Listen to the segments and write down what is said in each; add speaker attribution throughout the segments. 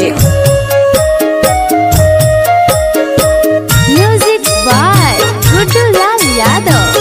Speaker 1: Music. Music by Guddu Lal Yadav.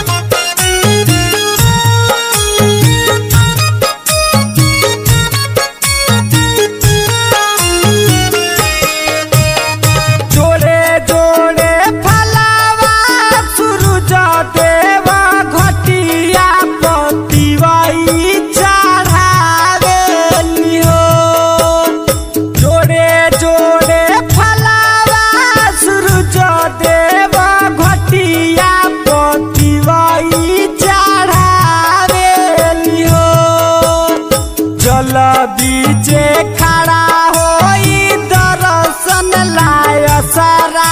Speaker 2: बीचे खड़ा होई दर्शन लाय सारा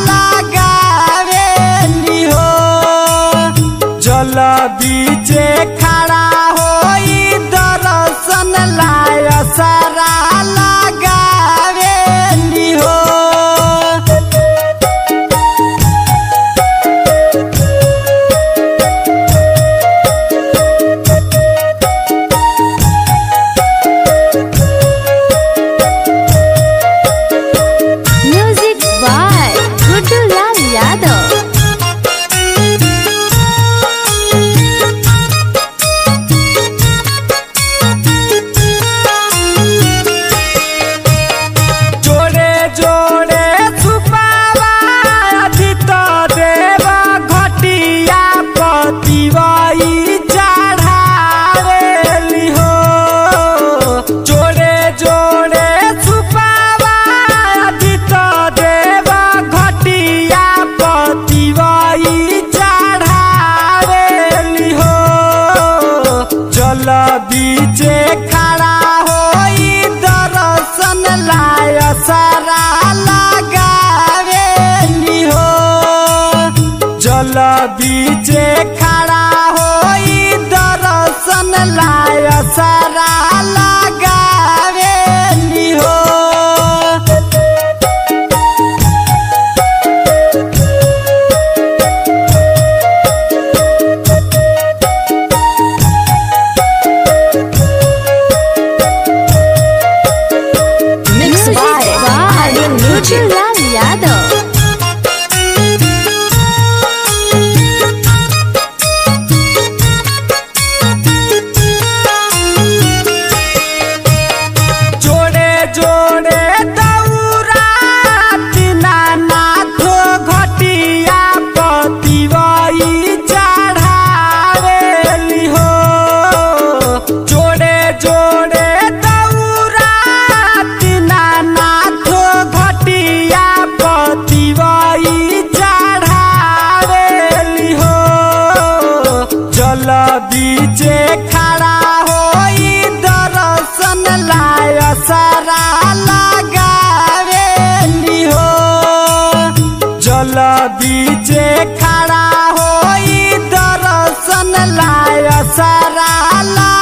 Speaker 2: लगावेली हो। जल बीचे खड़ा होई दर्शन लाय सारा लगावेली हो। बीचे खड़ा होई दर्शन लाय सारा लगावेली हो। जल बीचे खड़ा होई दर्शन लाय सारा लगावेली हो।
Speaker 1: Guddu Lal Yadav.
Speaker 2: जोड़े जोड़े दौरा दीनानाथ घटिया पतिवई चढ़ावेली हो। जोड़े जोड़े दौरा दीनानाथ घटिया पतिवई चढ़ावेली हो। जल बीचे खड़ा होई दर्शन लाय सारा लगावेली हो। जल बीचे खड़ा होई दर्शन लाय सारा